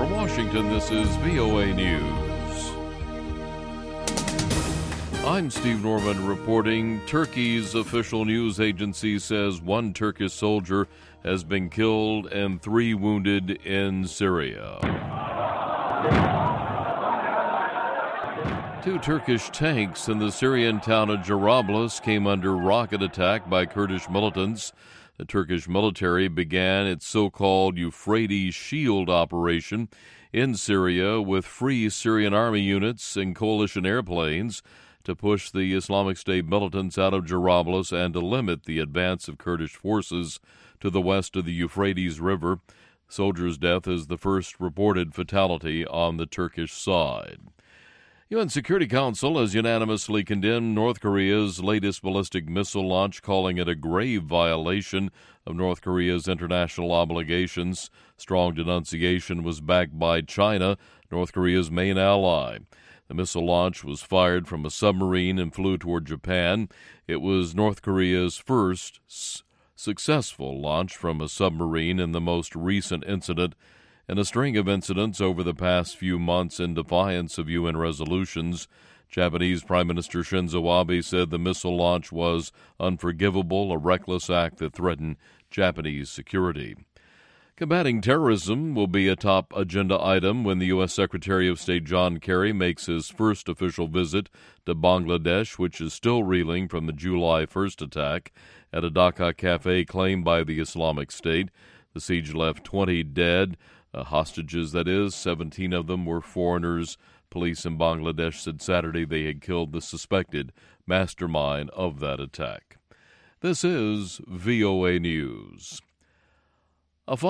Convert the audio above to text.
From Washington, this is VOA News. I'm Steve Norman reporting. Turkey's official news agency says one Turkish soldier has been killed and 3 wounded in Syria. 2 Turkish tanks in the Syrian town of Jarablus came under rocket attack by Kurdish militants. The Turkish military began its so-called Euphrates Shield operation in Syria with Free Syrian Army units and coalition airplanes to push the Islamic State militants out of Jarablus and to limit the advance of Kurdish forces to the west of the Euphrates River. Soldier's death is the first reported fatality on the Turkish side. UN Security Council has unanimously condemned North Korea's latest ballistic missile launch, calling it a grave violation of North Korea's international obligations. Strong denunciation was backed by China, North Korea's main ally. The missile launch was fired from a submarine and flew toward Japan. It was North Korea's first successful launch from a submarine in the most recent incident in a string of incidents over the past few months in defiance of UN resolutions. Japanese Prime Minister Shinzo Abe said the missile launch was unforgivable, a reckless act that threatened Japanese security. Combating terrorism will be a top agenda item when the U.S. Secretary of State John Kerry makes his first official visit to Bangladesh, which is still reeling from the July 1st attack at a Dhaka cafe claimed by the Islamic State. The siege left 20 dead. Hostages, that is. 17 of them were foreigners. Police in Bangladesh said Saturday they had killed the suspected mastermind of that attack. This is VOA News.